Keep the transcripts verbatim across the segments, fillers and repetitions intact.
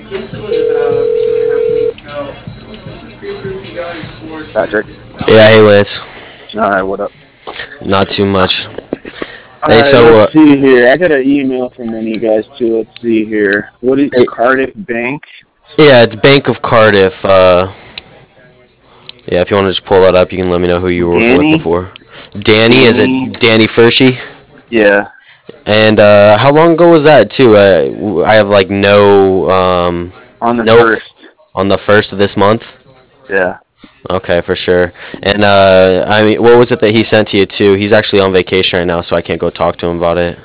Patrick. Yeah, hey Lance. All right, what up? Not too much. All Hey, right, so uh, let's see here. I got an email from one of you guys too. Let's see here. What is hey, Cardiff Bank? yeah, it's Bank of Cardiff. Uh, yeah, if you want to just pull that up, you can let me know who you were working with Danny? before. Danny, is it Danny? Danny Furshey? Yeah, And uh, how long ago was that too? Uh, I have like no um, on the no first. on the first of this month. Yeah. Okay, for sure. And uh, I mean, what was it that he sent to you too? He's actually on vacation right now, so I can't go talk to him about it.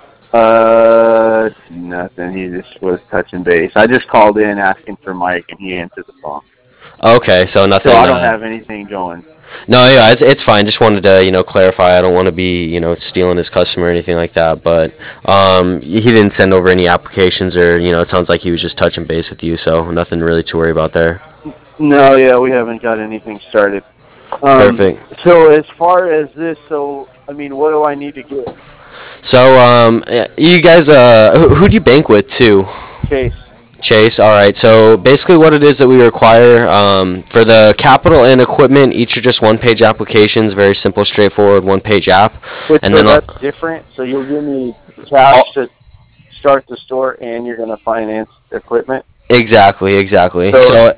Uh, nothing. He just was touching base. I just called in asking for Mike, and he answered the phone. Okay, so So nothing. I don't Uh, have anything going. no, yeah, it's it's fine. Just wanted to you know clarify. I don't want to be you know stealing his customer or anything like that. But um, he didn't send over any applications or you know it sounds like he was just touching base with you. So nothing really to worry about there. No, yeah, we haven't got anything started. Um, Perfect. so as far as this, so I mean, what do I need to get? So um, eh, you guys, uh, who, who do you bank with too? Chase. Chase. All right. So basically, what it is that we require um, for the capital and equipment, each are just one-page applications. Very simple, straightforward, one-page app. But And so then uh, that's different. So you'll give me cash all, to start the store, and you're going to finance equipment. exactly, exactly. So So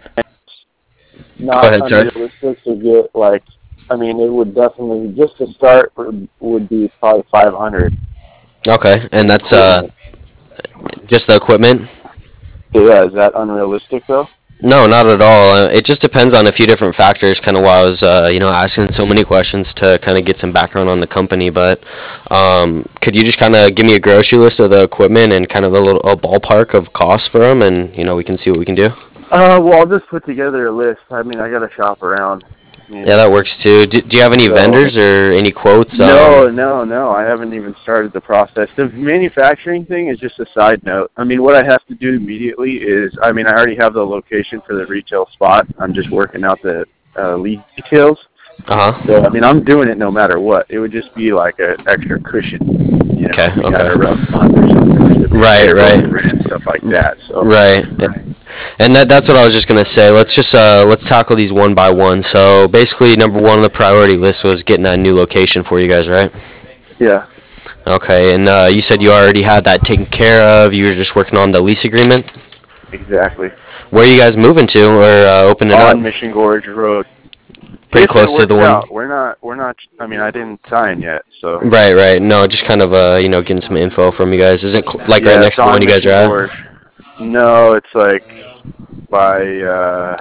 go not ahead, sir. unrealistic to get like. I mean, it would definitely just to start would, would be probably five hundred Okay, and that's uh, equipment. just the equipment. So yeah, is that unrealistic though? No, not at all. Uh, it just depends on a few different factors. Kind of why I was, uh, you know, asking so many questions to kind of get some background on the company. But um, could you just kind of give me a grocery list of the equipment and kind of a little a ballpark of costs for them, and you know we can see what we can do. Uh, well, I'll just put together a list. I mean, I got to shop around. I mean, Yeah, that works too. Do, do you have any so vendors or any quotes? Um, no, no, no. I haven't even started the process. The manufacturing thing is just a side note. I mean, what I have to do immediately is, I mean, I already have the location for the retail spot. I'm just working out the uh, lead details. uh huh. So, I mean, I'm doing it no matter what. It would just be like an extra cushion, you know, Okay. if we had Okay. a rough month or something. With the Right. payroll Right. and rent and stuff like that. So, Right. And that that's what I was just gonna say. Let's just uh, let's tackle these one by one. So basically, number one on the priority list was getting that new location for you guys, right? yeah, Okay. And uh, you said you already had that taken care of. You were just working on the lease agreement. exactly. Where are you guys moving to or uh, opening up? On Mission Gorge Road. Pretty If it close to the works one. out, we're not, we're not, I mean, I didn't sign yet, so. Right. Right. No, just kind of uh, you know getting some info from you guys. Is it cl- like right Yeah, next it's to the one on you guys are Mission at? Gorge. No, it's like by, uh,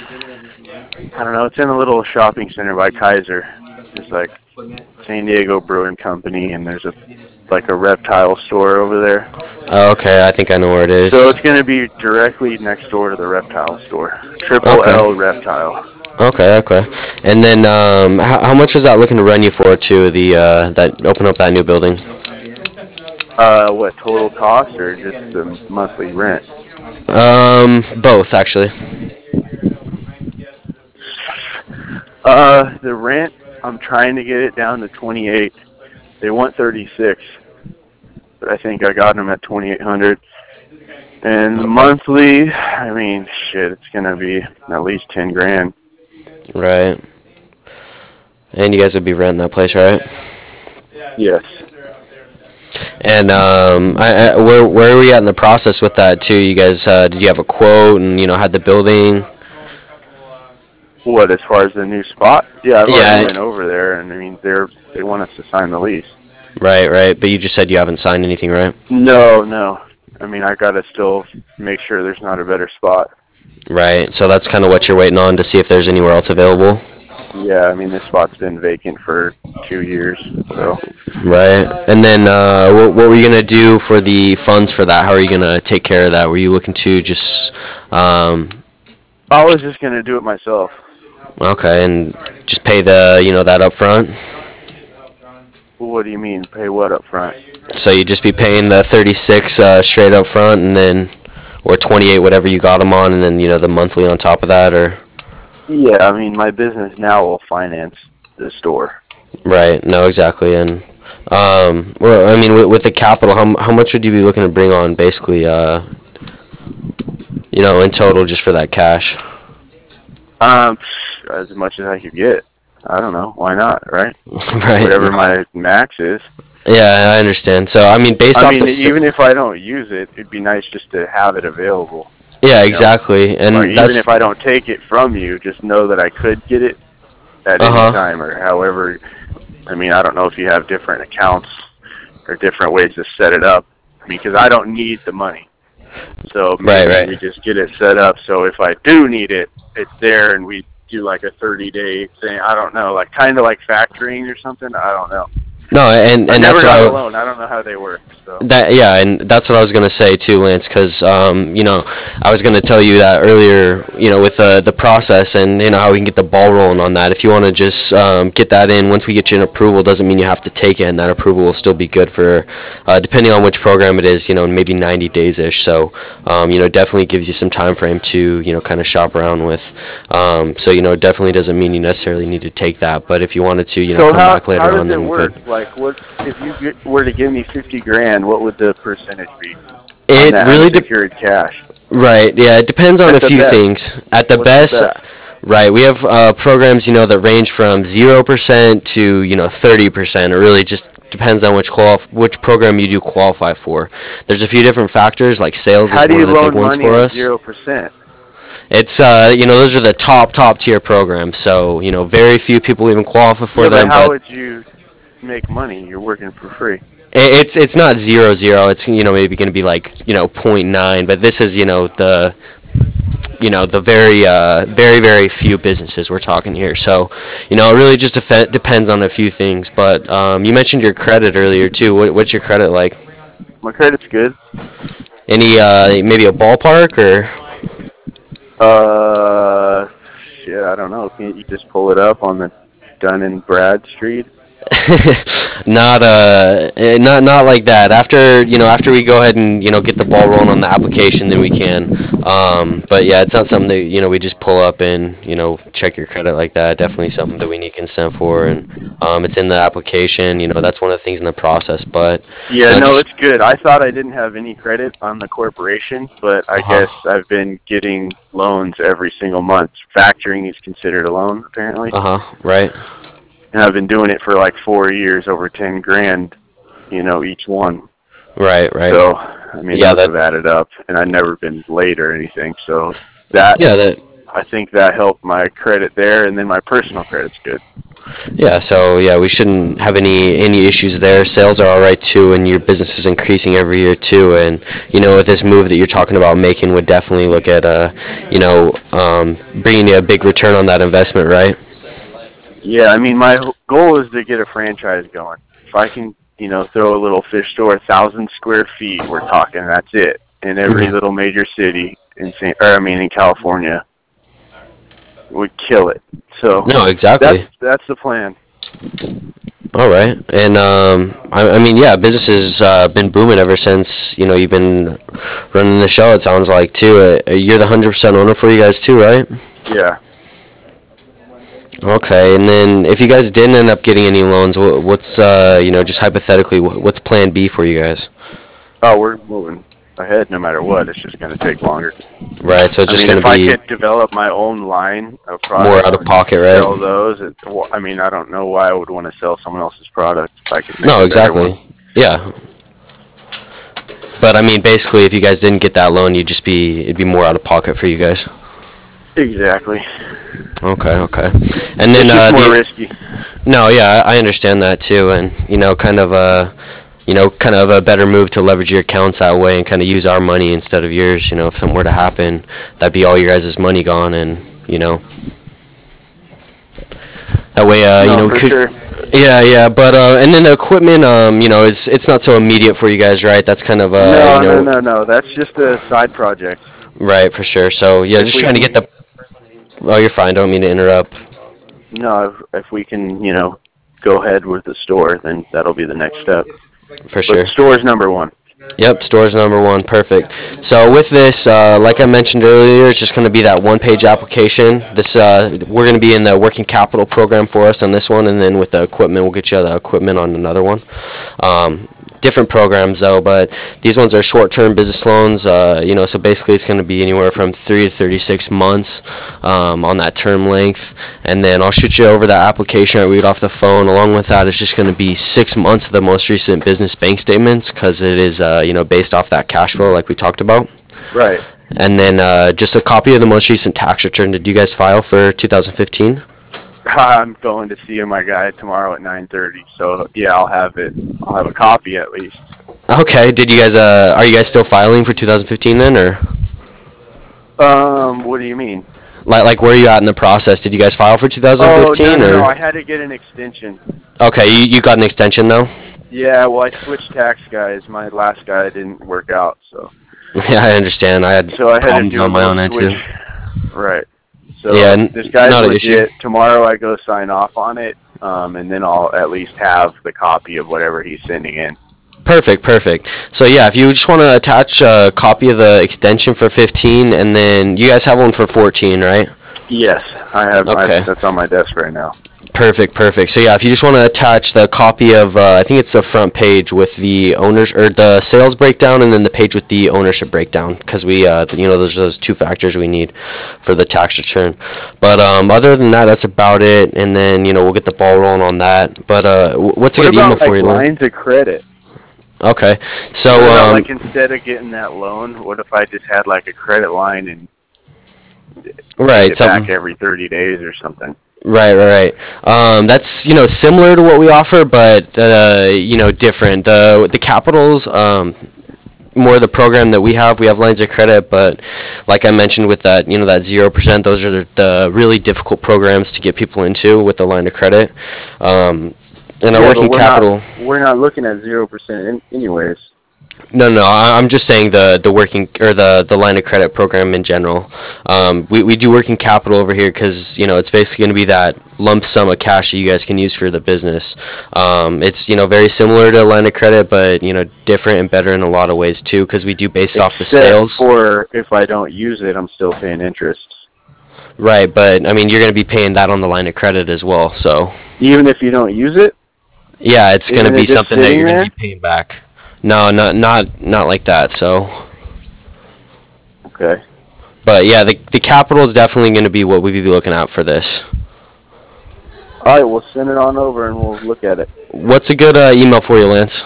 I don't know, it's in a little shopping center by Kaiser. It's like San Diego Brewing Company, and there's a, like a reptile store over there. Oh, okay. I think I know where it So is. it's going to be directly next door to the reptile store. Triple Okay. L Reptile. Okay, okay. And then, um, how, how much was that looking to run you for to the uh, that open up that new building? Uh, what, total cost or just the monthly rent? Um, both actually. Uh, the rent, I'm trying to get it down to twenty-eight. They want thirty-six, but I think I got them at twenty-eight hundred. And the Okay. monthly, I mean, shit, it's gonna be at least ten grand. Right. And you guys would be renting that place, right? Yes. And um, I, I, where where are we at in the process with that too? You guys, uh, did you have a quote and you know had the building? What, as far as the new spot? Yeah, I've already Yeah. went over there, and I mean, they're they want us to sign the lease. Right, right. But you just said you haven't signed anything, right? No, no. I mean, I gotta still make sure there's not a better spot. Right. So that's kind of what you're waiting on to see if there's anywhere else available. Yeah, I mean, this spot's been vacant for two years, so. Right. And then uh, what, what were you going to do for the funds for that? How are you going to take care of that? Were you looking to just, um, I was just gonna do it myself. okay, and just pay the, you know, that up front? What do you mean, pay what up front? So you'd just be paying the thirty-six uh, straight up front and then, or twenty-eight, whatever you got them on, and then, you know, the monthly on top of that, or? Yeah, I mean, my business now will finance the store. Right. No, exactly. And, um, well, I mean, with, with the capital, how, how much would you be looking to bring on, basically, uh, you know, in total just for that cash? Um, as much as I could get. I don't know. Why not, right? Right. Whatever my max is. Yeah, I understand. So, I mean, based I off mean, the s- even if I don't use it, it'd be nice just to have it available. yeah, You know? exactly, and Or even that's if I don't take it from you, just know that I could get it at any uh-huh. time or however. I mean, I don't know if you have different accounts or different ways to set it up. I mean, because I don't need the money. So Right, maybe we right. just get it set up so if I do need it, it's there and we do like a thirty-day thing. I don't know, like kind of like factoring or something. I don't know. No, and I've and never that's what got a I loan. I don't know how they work. So That yeah, and that's what I was gonna say too, Lance, because um, you know I was gonna tell you that earlier, you know, with uh, the process and you know how we can get the ball rolling on that. If you want to just um, get that in, once we get you an approval, doesn't mean you have to take it, and that approval will still be good for, uh, depending on which program it is, you know, maybe ninety days ish. So um, you know, definitely gives you some time frame to you know kind of shop around with. Um, so you know, definitely doesn't mean you necessarily need to take that, but if you wanted to, you know, so come how back later how does on, it then we could. work? Like, what if you get, were to give me fifty grand? What would the percentage be on It that really de- unsecured cash? Right. Yeah. It depends on At a the few best, things. At the what's the best, best? right. We have uh, programs, you know, that range from zero percent to you know thirty percent. It really just depends on which qualif- which program you do qualify for. There's a few different factors. Like sales How is do one you of the big loan ones money for at us. zero percent? It's uh, you know, those are the top top tier programs. So you know, very few people even qualify for Yeah, but them. how But would you make money? You're working for free. i- it's it's not zero zero. It's you know maybe going to be like you know point nine. But this is you know the you know the very uh, very very few businesses we're talking here. So you know it really just def- depends on a few things. But um, you mentioned your credit earlier too. What, what's your credit like? My credit's good. Any uh, maybe a ballpark or? Uh, shit, I don't know. Can't you just pull it up on the Dun and Bradstreet? Not uh eh, not not like that. After you know after we go ahead and you know get the ball rolling on the application, then we can. Um, but yeah, it's not something that you know we just pull up and you know check your credit like that. Definitely something that we need consent for, and um, it's in the application. You know that's one of the things in the process. But Yeah, you know no, just it's good. I thought I didn't have any credit on the corporation, but I uh guess huh I've been getting loans every single month. Factoring is considered a loan, apparently. uh huh right. And I've been doing it for like four years, over ten grand, you know, each one. Right, right. So, I mean, Yeah, those that have added up, and I've never been late or anything. So that, yeah, that I think that helped my credit there, and then my personal credit's good. yeah, so yeah, we shouldn't have any any issues there. Sales are all right too, and your business is increasing every year too. And you know, with this move that you're talking about making, would definitely look at uh, you know, um, bringing you a big return on that investment, right? Yeah, I mean, my h- goal is to get a franchise going. If I can, you know, throw a little fish store, a thousand square feet, we're talking, that's it, in every Mhm. little major city in Saint, or I mean, in California, would kill it. So No, that's exactly. that's the plan. All right, and um, I, I mean, yeah, business has uh, been booming ever since you know you've been running the show. It sounds like too. Uh, you're the hundred percent owner for you guys too, right? Yeah. Okay, and then if you guys didn't end up getting any loans, wha- what's uh, you know, just hypothetically, wha- what's Plan B for you guys? Oh, we're moving ahead no matter what. It's just going to take longer. Right, so it's I just mean, going if to I be could develop my own line of more products out of and pocket, sell right? those, it, well, I mean, I don't know why I would want to sell someone else's product if I could make No, a better one. exactly. Yeah, but I mean, basically, if you guys didn't get that loan, you'd just be it'd be more out of pocket for you guys. Exactly. Okay, okay, and then It's just uh, more the risky. no, yeah, I I understand that too, and you know, kind of a you know, kind of a better move to leverage your accounts that way and kind of use our money instead of yours. You know, if something were to happen, that'd be all your guys' money gone, and you know, that way, uh, you No, know, we for could. sure. Yeah, yeah, but uh, and then the equipment, um, you know, it's it's not so immediate for you guys, right? That's kind of uh, you No, no, know, no, no. That's just a side project. right for sure. So yeah, If just we trying to get can, the. Oh, you're fine. Don't mean to interrupt. no, if, if we can, you know, go ahead with the store, then that'll be the next step. For But sure. store's number one. Yep, store's number one. Perfect. So with this, uh, like I mentioned earlier, it's just going to be that one-page application. This uh, we're going to be in the working capital program for us on this one, and then with the equipment, we'll get you the equipment on another one. Um, different programs though, but these ones are short-term business loans. Uh, you know, so basically it's going to be anywhere from three to thirty-six months um, on that term length, and then I'll shoot you over that application I read off the phone. Along with that, it's just going to be six months of the most recent business bank statements because it is uh, you know based off that cash flow like we talked about. Right. And then uh, just a copy of the most recent tax return. Did you guys file for two thousand fifteen? I'm going to see my guy tomorrow at nine thirty, so yeah, I'll have it. I'll have a copy at least. Okay. Did you guys? Uh, are you guys still filing for two thousand fifteen then, or Um, what do you mean? like like where are you at in the process? Did you guys file for two thousand fifteen? Oh, no, no, or? no, I had to get an extension. Okay, you, you got an extension though. Yeah, well, I switched tax guys. My last guy didn't work out, so. Yeah, I understand. I had so I had problems to do on my own end too. switch. Right. So Yeah, n- this guy's not an legit. issue. Tomorrow I go sign off on it, um, and then I'll at least have the copy of whatever he's sending in. Perfect, perfect. So yeah, if you just want to attach a copy of the extension for fifteen, and then you guys have one for fourteen, right? Yes, I have. Okay. I, that's on my desk right now. Perfect, perfect. So yeah, if you just want to attach the copy of, uh, I think it's the front page with the owners or the sales breakdown, and then the page with the ownership breakdown, because we, uh, you know, those are those two factors we need for the tax return. But um, other than that, that's about it. And then you know we'll get the ball rolling on that. But uh, wh- what's a What good email about like for you, Lynn? lines of credit? Okay, so What about, um, like instead of getting that loan, what if I just had like a credit line and right, get something. back every thirty days or something? Right, right, right. Um, that's you know similar to what we offer, but uh, you know different. The the capitals, um, more the program that we have. We have lines of credit, but like I mentioned with that, you know that zero percent. Those are the, the really difficult programs to get people into with the line of credit. Um, and our Yeah, but working we're capital. Not, we're not looking at zero percent anyways. No, no, I- I'm just saying the, the working or the, the line of credit program in general. Um, we, we do working capital over here because you know it's basically going to be that lump sum of cash that you guys can use for the business. Um, it's you know very similar to a line of credit, but you know different and better in a lot of ways too because we do based off the Except sales. for if I don't use it, I'm still paying interest. Right, but I mean you're going to be paying that on the line of credit as well. So Even if you don't use it? yeah, it's going to Isn't be it just something that sitting you're going there? to be paying back. No, not not not like that. So. Okay. But yeah, the the capital is definitely going to be what we'd be looking at for this. All right, we'll send it on over and we'll look at it. What's a good uh, email for you, Lance?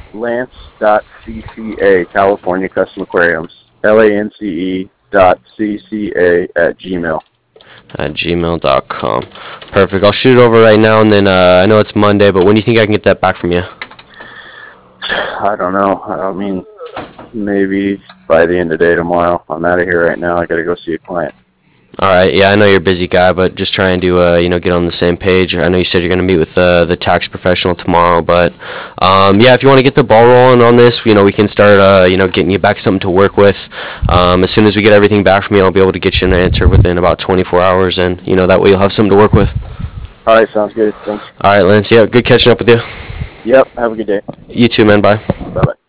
Lance.cca, California Custom Aquariums. L A N C E dot C C A at Gmail. At gmail dot com. Perfect. I'll shoot it over right now, and then uh, I know it's Monday, but when do you think I can get that back from you? I don't know. I mean, maybe by the end of the day tomorrow. I'm out of here right now. I got to go see a client. All right. Yeah, I know you're a busy guy, but just trying to uh, you know get on the same page. I know you said you're going to meet with uh, the tax professional tomorrow, but um, yeah, if you want to get the ball rolling on this, you know we can start uh, you know getting you back something to work with. Um, as soon as we get everything back from you, I'll be able to get you an answer within about twenty-four hours, and you know that way you'll have something to work with. All right, sounds good. Thanks. All right, Lance. Yeah, good catching up with you. Yep, have a good day. You too, man. Bye. Bye-bye.